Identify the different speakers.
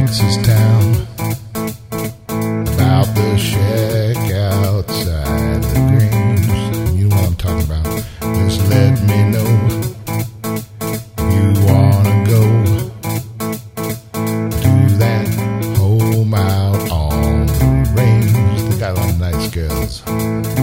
Speaker 1: Texas town, about the shack outside the Grange. You know what I'm talking about. Just let me know if you wanna go do that home out on the range. They got a lot of nice girls.